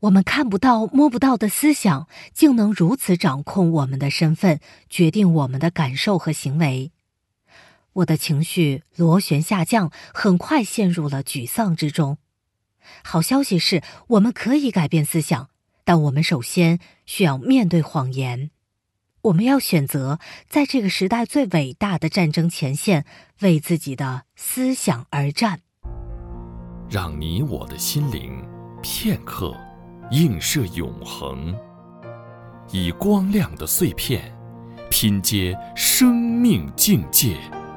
我们看不到摸不到的思想，竟能如此掌控我们的身份，决定我们的感受和行为。我的情绪螺旋下降，很快陷入了沮丧之中。好消息是，我们可以改变思想，但我们首先需要面对谎言。我们要选择在这个时代最伟大的战争前线，为自己的思想而战。 让你我的心灵片刻映射永恒，以光亮的碎片拼接生命境界。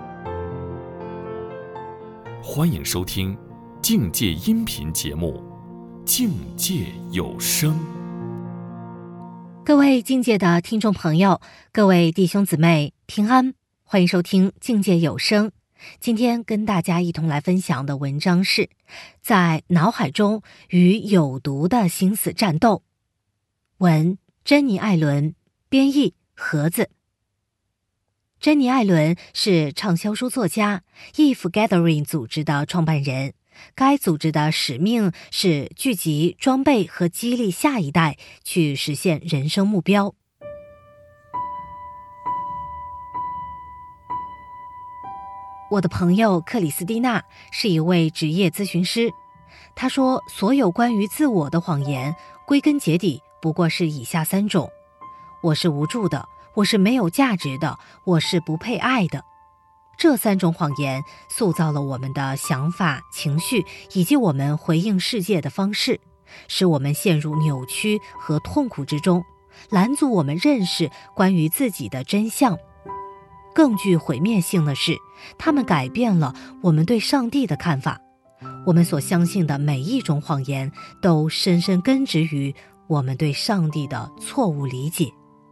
欢迎收听境界音频节目《境界有声》。 各位境界的听众朋友，各位弟兄姊妹平安，欢迎收听境界有声。今天跟大家一同来分享的文章是在脑海中与有毒的心思战斗。文：珍妮·艾伦，编译：盒子。珍妮·艾伦是畅销书作家 If Gathering 组织的创办人，该组织的使命是聚集、装备和激励下一代去实现人生目标。我的朋友克里斯蒂娜是一位职业咨询师，她说，所有关于自我的谎言，归根结底不过是以下3种：我是无助的，我是没有价值的，我是不配爱的。这3种谎言塑造了我们的想法、情绪以及我们回应世界的方式，使我们陷入扭曲和痛苦之中，拦阻我们认识关于自己的真相。更具毁灭性的是，它们改变了我们对上帝的看法。我们所相信的每一种谎言都深深根植于我们对上帝的错误理解。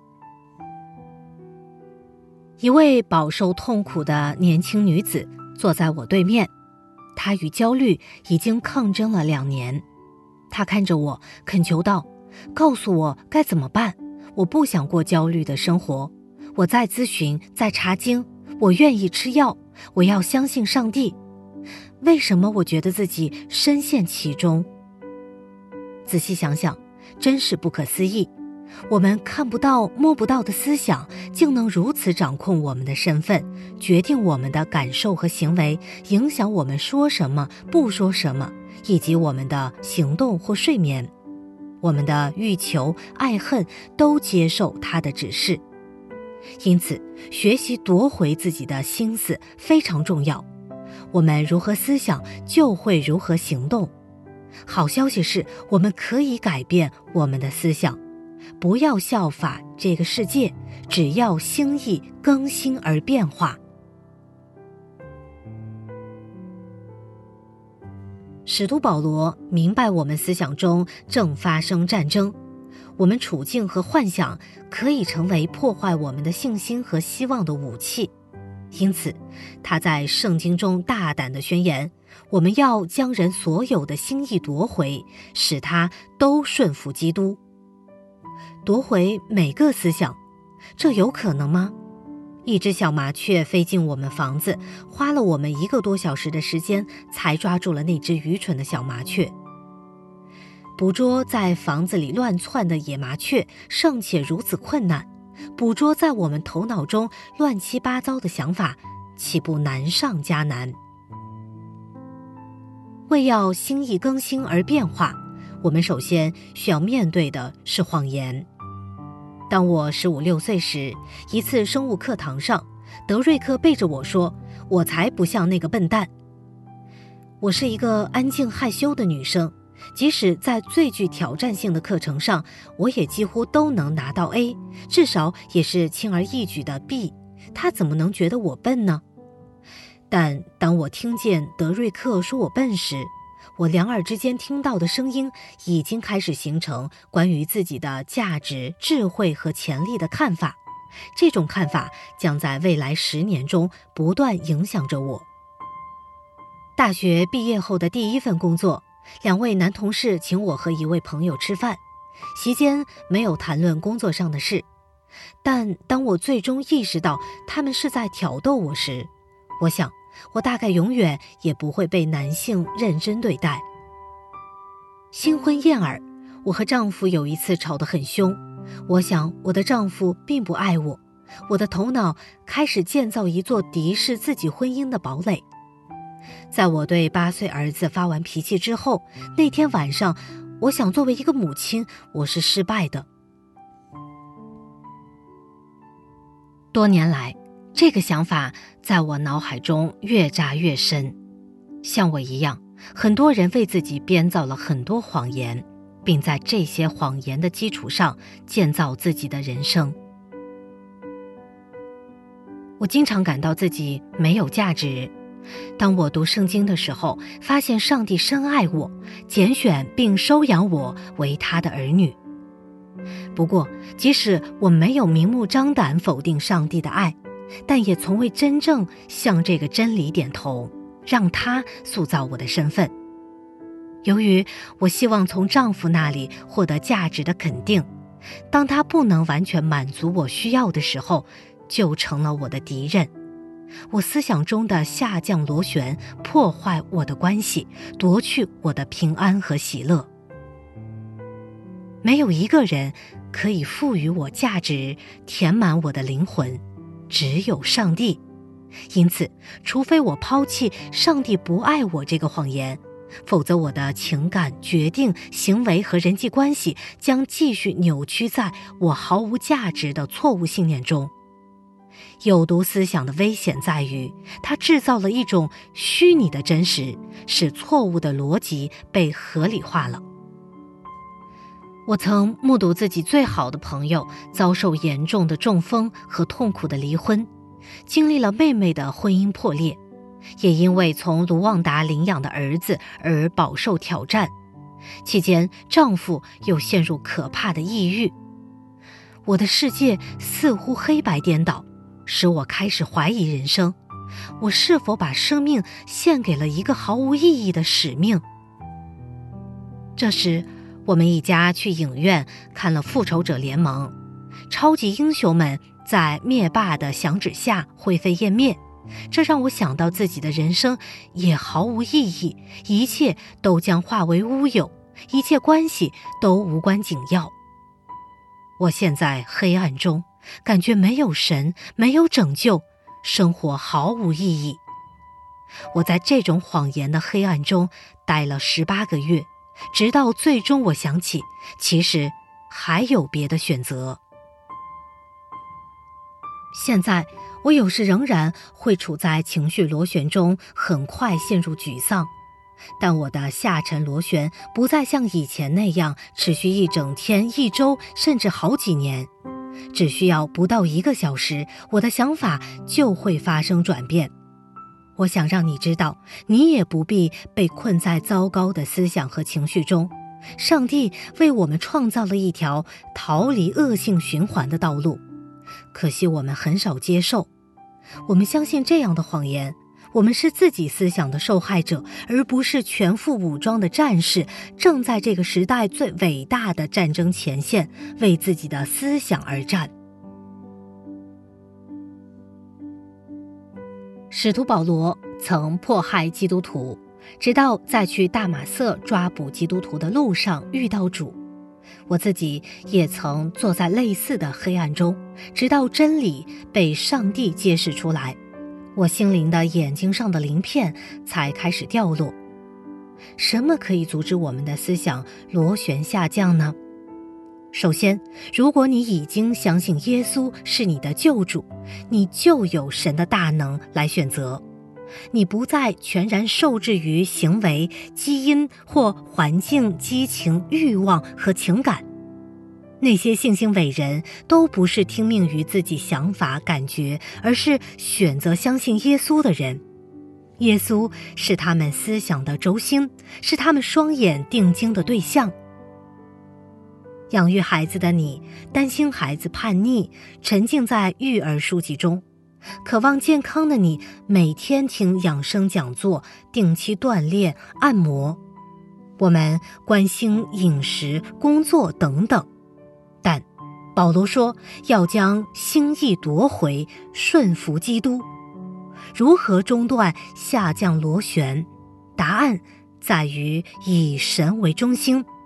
一位饱受痛苦的年轻女子坐在我对面，她与焦虑已经抗争了2年。她看着我，恳求道：告诉我该怎么办，我不想过焦虑的生活，我在咨询，在查经，我愿意吃药，我要相信上帝。为什么我觉得自己深陷其中？仔细想想，真是不可思议。我们看不到摸不到的思想，竟能如此掌控我们的身份，决定我们的感受和行为，影响我们说什么不说什么，以及我们的行动或睡眠。我们的欲求、爱恨都接受它的指示。因此，学习夺回自己的心思非常重要。我们如何思想，就会如何行动。好消息是，我们可以改变我们的思想。不要效法这个世界，只要心意更新而变化。使徒保罗明白我们思想中正发生战争，我们处境和幻想可以成为破坏我们的信心和希望的武器。因此，他在圣经中大胆地宣言，我们要将人所有的心意夺回，使他都顺服基督。夺回每个思想，这有可能吗？一只小麻雀飞进我们房子，花了我们1个多小时的时间才抓住了那只愚蠢的小麻雀。捕捉在房子里乱窜的野麻雀尚且如此困难，捕捉在我们头脑中乱七八糟的想法，岂不难上加难？为要心意更新而变化，我们首先需要面对的是谎言。当我15、16岁时，一次生物课堂上，德瑞克背着我说：我才不像那个笨蛋。我是一个安静害羞的女生，即使在最具挑战性的课程上，我也几乎都能拿到 A， 至少也是轻而易举的 B， 他怎么能觉得我笨呢？但当我听见德瑞克说我笨时，我两耳之间听到的声音已经开始形成关于自己的价值、智慧和潜力的看法。这种看法将在未来10年中不断影响着我。大学毕业后的第1份工作，2位男同事请我和一位朋友吃饭，席间没有谈论工作上的事。但当我最终意识到他们是在挑逗我时，我想我大概永远也不会被男性认真对待。新婚燕尔， 我和丈夫有一次吵得很凶，我想我的丈夫并不爱我，我的头脑开始建造一座敌视自己婚姻的堡垒。在我对8岁儿子发完脾气之后，那天晚上，我想作为一个母亲，我是失败的。多年来，这个想法在我脑海中越扎越深。像我一样，很多人为自己编造了很多谎言，并在这些谎言的基础上建造自己的人生。我经常感到自己没有价值。当我读圣经的时候，发现上帝深爱我，拣选并收养我为他的儿女。不过，即使我没有明目张胆否定上帝的爱，但也从未真正向这个真理点头，让他塑造我的身份。由于我希望从丈夫那里获得价值的肯定，当他不能完全满足我需要的时候，就成了我的敌人。我思想中的下降螺旋破坏我的关系，夺去我的平安和喜乐。没有一个人可以赋予我价值，填满我的灵魂，只有上帝。因此，除非我抛弃上帝不爱我这个谎言，否则我的情感、决定、行为和人际关系将继续扭曲在我毫无价值的错误信念中。有毒思想的危险在于，它制造了一种虚拟的真实，使错误的逻辑被合理化了。我曾目睹自己最好的朋友遭受严重的中风和痛苦的离婚，经历了妹妹的婚姻破裂，也因为从卢旺达领养的儿子而饱受挑战。期间，丈夫又陷入可怕的抑郁。我的世界似乎黑白颠倒，使我开始怀疑人生。我是否把生命献给了一个毫无意义的使命？这时，我们一家去影院看了《复仇者联盟》，超级英雄们在灭霸的响指下灰飞烟灭，这让我想到自己的人生也毫无意义，一切都将化为乌有，一切关系都无关紧要。我陷在黑暗中，感觉没有神，没有拯救，生活毫无意义。我在这种谎言的黑暗中待了18个月，直到最终我想起，其实还有别的选择。现在，我有时仍然会处在情绪螺旋中，很快陷入沮丧。但我的下沉螺旋不再像以前那样持续一整天、1周，甚至好几年。只需要不到1个小时，我的想法就会发生转变。我想让你知道，你也不必被困在糟糕的思想和情绪中。上帝为我们创造了一条逃离恶性循环的道路，可惜我们很少接受。我们相信这样的谎言，我们是自己思想的受害者，而不是全副武装的战士，正在这个时代最伟大的战争前线为自己的思想而战。使徒保罗曾迫害基督徒，直到在去大马色抓捕基督徒的路上遇到主。我自己也曾坐在类似的黑暗中，直到真理被上帝揭示出来，我心灵的眼睛上的鳞片才开始掉落。什么可以阻止我们的思想螺旋下降呢？首先，如果你已经相信耶稣是你的救主，你就有神的大能来选择。你不再全然受制于行为、基因或环境、激情、欲望和情感。那些信心伟人都不是听命于自己想法、感觉，而是选择相信耶稣的人。耶稣是他们思想的轴心，是他们双眼定睛的对象。养育孩子的你，担心孩子叛逆，沉浸在育儿书籍中；渴望健康的你，每天听养生讲座，定期锻炼、按摩。我们关心饮食、工作等等，但保罗说要将心意夺回，顺服基督。如何中断下降螺旋？答案在于以神为中心。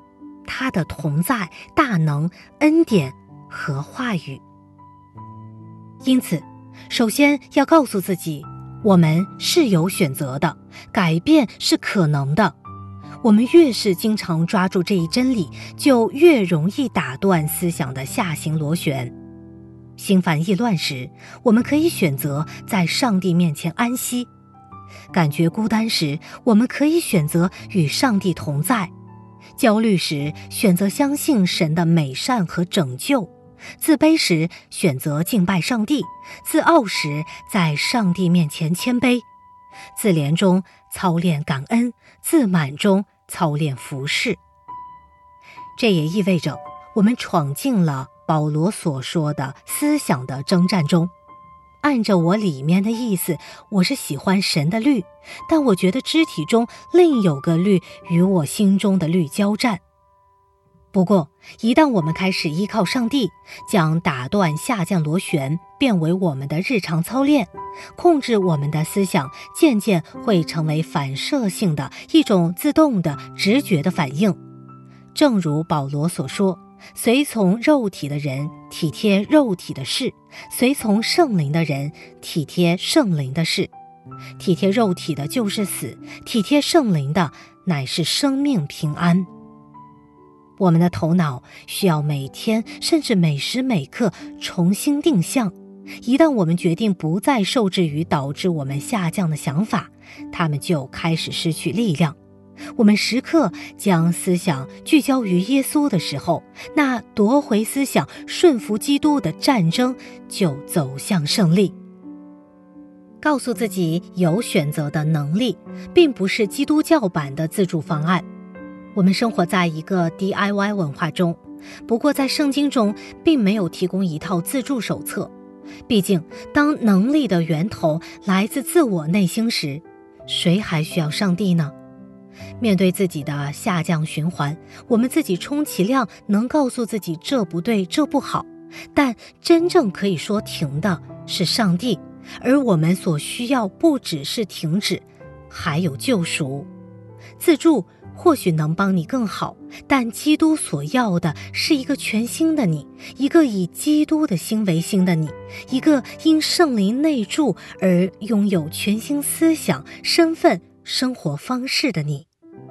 他的同在、大能、恩典和话语。因此，首先要告诉自己，我们是有选择的，改变是可能的。我们越是经常抓住这一真理，就越容易打断思想的下行螺旋。心烦意乱时，我们可以选择在上帝面前安息；感觉孤单时，我们可以选择与上帝同在；焦虑时，选择相信神的美善和拯救；自卑时，选择敬拜上帝；自傲时，在上帝面前谦卑；自怜中操练感恩；自满中操练服侍。这也意味着我们闯进了保罗所说的思想的征战中。按着我里面的意思，我是喜欢神的律，但我觉得肢体中另有个律与我心中的律交战。不过，一旦我们开始依靠上帝，将打断下降螺旋变为我们的日常操练，控制我们的思想渐渐会成为反射性的一种自动的直觉的反应。正如保罗所说，随从肉体的人体贴肉体的事，随从圣灵的人体贴圣灵的事。体贴肉体的就是死，体贴圣灵的乃是生命平安。我们的头脑需要每天甚至每时每刻重新定向，一旦我们决定不再受制于导致我们下降的想法，它们就开始失去力量。我们时刻将思想聚焦于耶稣的时候，那夺回思想顺服基督的战争就走向胜利。告诉自己有选择的能力，并不是基督教版的自助方案。我们生活在一个 DIY 文化中，不过在圣经中并没有提供一套自助手册。毕竟，当能力的源头来自自我内心时，谁还需要上帝呢？面对自己的下降循环，我们自己充其量能告诉自己这不对，这不好，但真正可以说停的是上帝，而我们所需要不只是停止，还有救赎。自助或许能帮你更好，但基督所要的是一个全新的你，一个以基督的心为心的你，一个因圣灵内住而拥有全新思想、身份、生活方式的你。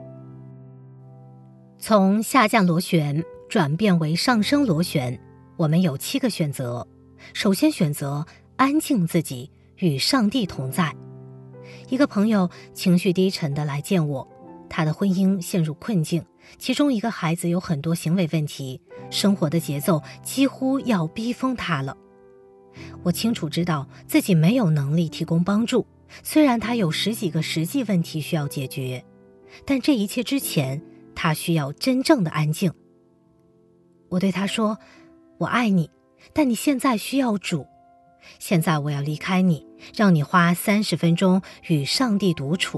从下降螺旋转变为上升螺旋，我们有7个选择。首先选择安静自己，与上帝同在。一个朋友情绪低沉地来见我，他的婚姻陷入困境，其中一个孩子有很多行为问题，生活的节奏几乎要逼疯他了。我清楚知道自己没有能力提供帮助，虽然他有10几个实际问题需要解决，但这一切之前，他需要真正的安静。我对他说，我爱你，但你现在需要主。现在我要离开你，让你花30分钟与上帝独处。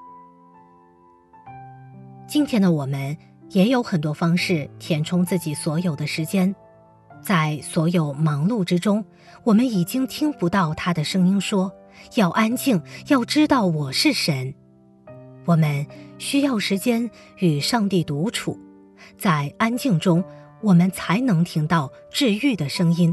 今天的我们也有很多方式填充自己所有的时间，在所有忙碌之中，我们已经听不到他的声音说，要安静，要知道我是神。我们需要时间与上帝独处，在安静中，我们才能听到治愈的声音。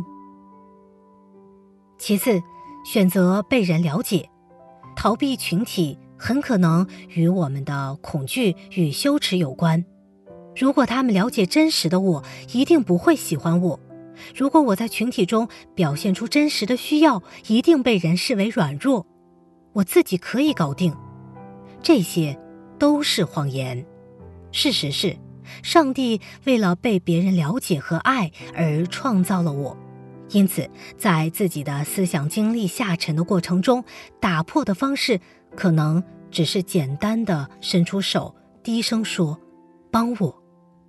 其次，选择被人了解。逃避群体很可能与我们的恐惧与羞耻有关。如果他们了解真实的我，一定不会喜欢我。如果我在群体中表现出真实的需要，一定被人视为软弱。我自己可以搞定。这些都是谎言。事实是，上帝为了被别人了解和爱而创造了我。因此，在自己的思想经历下沉的过程中，打破的方式可能只是简单的伸出手，低声说，帮我。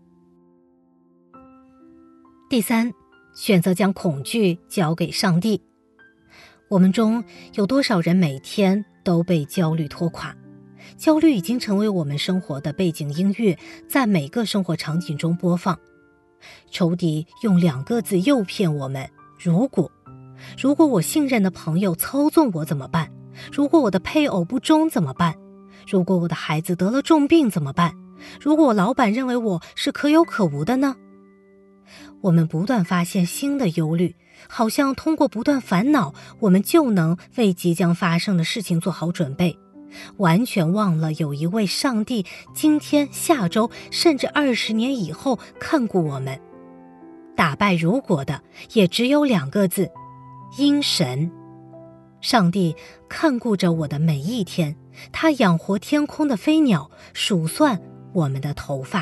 第三，选择将恐惧交给上帝。我们中有多少人每天都被焦虑拖垮？焦虑已经成为我们生活的背景音乐，在每个生活场景中播放。仇敌用2个字诱骗我们，如果我信任的朋友操纵我怎么办？如果我的配偶不忠怎么办？如果我的孩子得了重病怎么办？ 如果老板认为我是可有可无的呢？我们不断发现新的忧虑，好像通过不断烦恼，我们就能为即将发生的事情做好准备，完全忘了有一位上帝今天、下周，甚至20年以后看顾我们。打败如果的也只有2个字：因神。上帝看顾着我的每一天，他养活天空的飞鸟，数算我们的头发。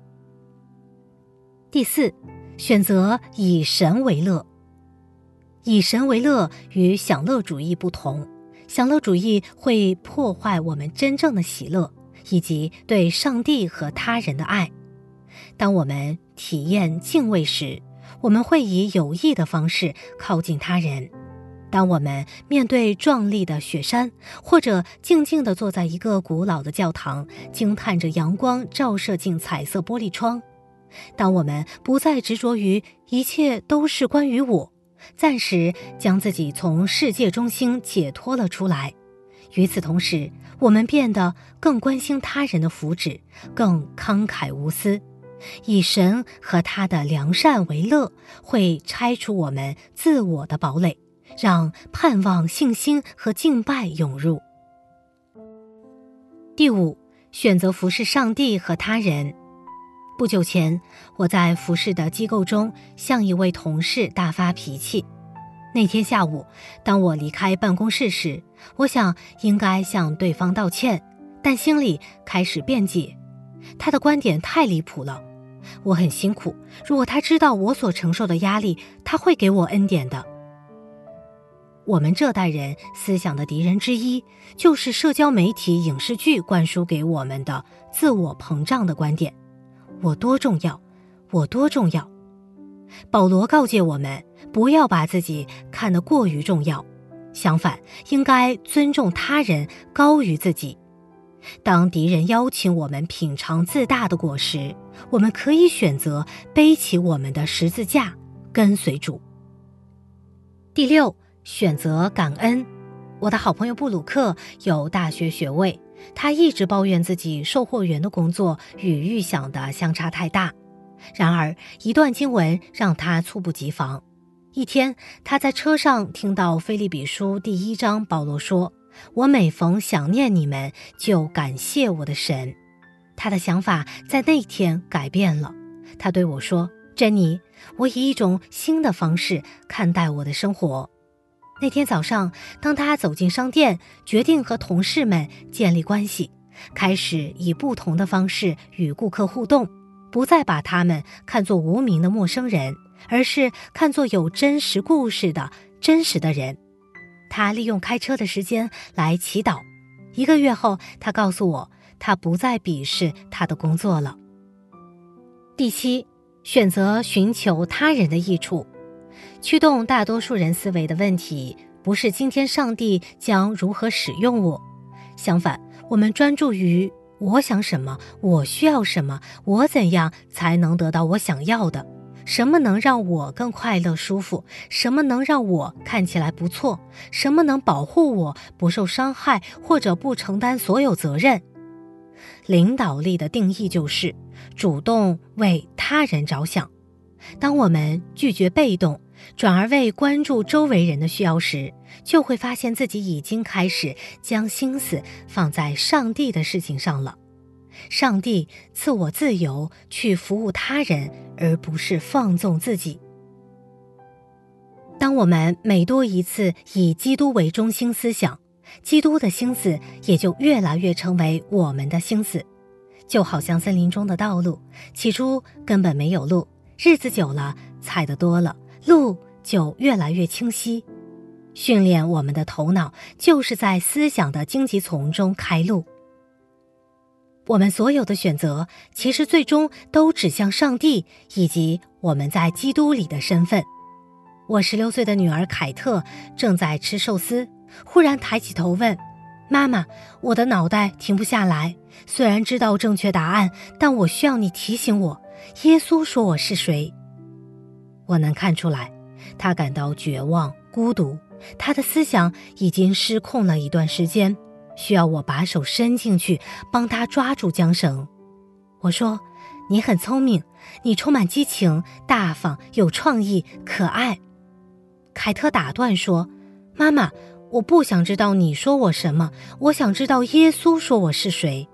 第4，选择以神为乐。以神为乐与享乐主义不同，享乐主义会破坏我们真正的喜乐，以及对上帝和他人的爱。当我们体验敬畏时，我们会以有益的方式靠近他人。当我们面对壮丽的雪山，或者静静地坐在一个古老的教堂，惊叹着阳光照射进彩色玻璃窗，当我们不再执着于一切都是关于我，暂时将自己从世界中心解脱了出来，与此同时，我们变得更关心他人的福祉，更慷慨无私。以神和他的良善为乐，会拆除我们自我的堡垒，让盼望、信心和敬拜涌入。第5，选择服侍上帝和他人。不久前，我在服侍的机构中向一位同事大发脾气。那天下午，当我离开办公室时，我想应该向对方道歉，但心里开始辩解。他的观点太离谱了，我很辛苦，如果他知道我所承受的压力，他会给我恩典的。我们这代人思想的敌人之一，就是社交媒体、影视剧灌输给我们的自我膨胀的观点。我多重要，我多重要。保罗告诫我们，不要把自己看得过于重要，相反，应该尊重他人高于自己。当敌人邀请我们品尝自大的果实，我们可以选择背起我们的十字架，跟随主。第6，选择感恩。我的好朋友布鲁克有大学学位，他一直抱怨自己售货员的工作与预想的相差太大。然而，一段经文让他猝不及防。一天，他在车上听到腓立比书第1章保罗说：“我每逢想念你们，就感谢我的神。”他的想法在那天改变了。他对我说：“珍妮，我以一种新的方式看待我的生活。”那天早上，当他走进商店，决定和同事们建立关系，开始以不同的方式与顾客互动，不再把他们看作无名的陌生人，而是看作有真实故事的真实的人。他利用开车的时间来祈祷。1个月后，他告诉我，他不再鄙视他的工作了。第7，选择寻求他人的益处。驱动大多数人思维的问题，不是今天上帝将如何使用我，相反，我们专注于我想什么，我需要什么，我怎样才能得到我想要的，什么能让我更快乐舒服，什么能让我看起来不错，什么能保护我不受伤害或者不承担所有责任。领导力的定义就是主动为他人着想。当我们拒绝被动，转而为关注周围人的需要时，就会发现自己已经开始将心思放在上帝的事情上了。上帝赐我自由去服务他人，而不是放纵自己。当我们每多一次以基督为中心思想，基督的心思也就越来越成为我们的心思。就好像森林中的道路，起初根本没有路，日子久了，踩得多了，路就越来越清晰。训练我们的头脑，就是在思想的荆棘丛中开路。我们所有的选择，其实最终都指向上帝以及我们在基督里的身份。我16岁的女儿凯特正在吃寿司，忽然抬起头问：“妈妈，我的脑袋停不下来，虽然知道正确答案，但我需要你提醒我，耶稣说我是谁？”我能看出来，她感到绝望、孤独，她的思想已经失控了一段时间，需要我把手伸进去，帮她抓住缰绳。 我说，你很聪明，你充满激情，大方，有创意，可爱。凯特打断说，妈妈，我不想知道你说我什么，我想知道耶稣说我是谁。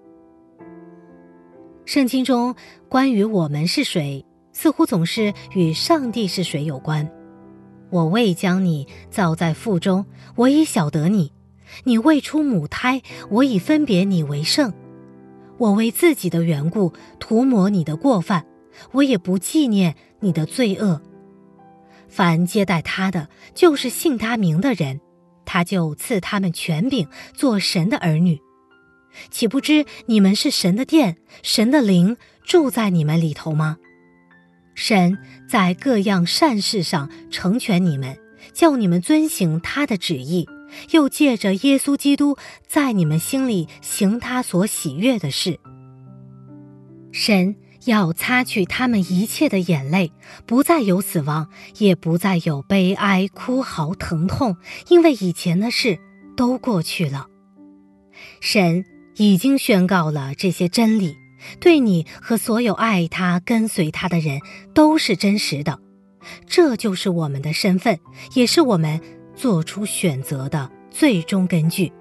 圣经中关于我们是谁，似乎总是与上帝是谁有关。我未将你造在腹中，我已晓得你；你未出母胎，我已分别你为圣。我为自己的缘故涂抹你的过犯，我也不纪念你的罪恶。凡接待他的，就是信他名的人，他就赐他们权柄，做神的儿女。岂不知你们是神的殿，神的灵住在你们里头吗？神在各样善事上成全你们，叫你们遵行他的旨意，又借着耶稣基督在你们心里行他所喜悦的事。神要擦去他们一切的眼泪，不再有死亡，也不再有悲哀、哭嚎、疼痛，因为以前的事都过去了。神已经宣告了这些真理，对你和所有爱他、跟随他的人都是真实的。这就是我们的身份，也是我们做出选择的最终根据。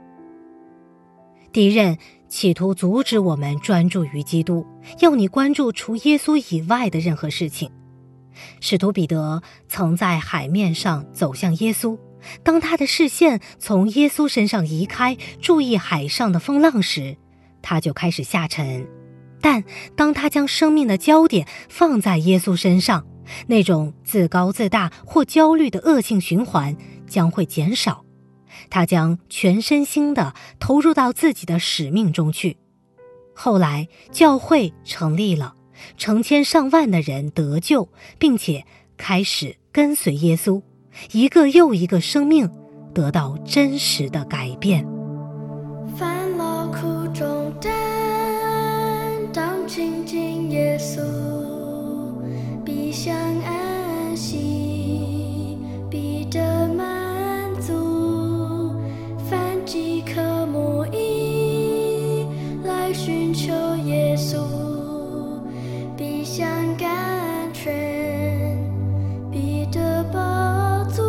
敌人企图阻止我们专注于基督，要你关注除耶稣以外的任何事情。使徒彼得曾在海面上走向耶稣，当他的视线从耶稣身上移开，注意海上的风浪时，他就开始下沉。但当他将生命的焦点放在耶稣身上，那种自高自大或焦虑的恶性循环将会减少，他将全身心地投入到自己的使命中去。后来教会成立了，成千上万的人得救，并且开始跟随耶稣，一个又一个生命得到真实的改变。 烦恼苦中担当，亲近耶稣，必享安息，必得满足。凡饥渴慕义，来寻求耶稣，必享甘泉，必得饱足。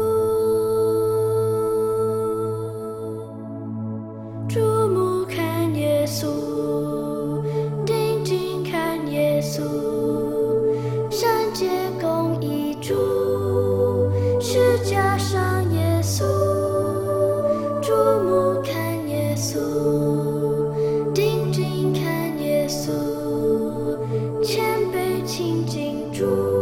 注目看耶稣，定睛看耶稣，圣洁公义主，十架上耶稣。注目看耶稣，定睛看耶稣，谦卑亲近主。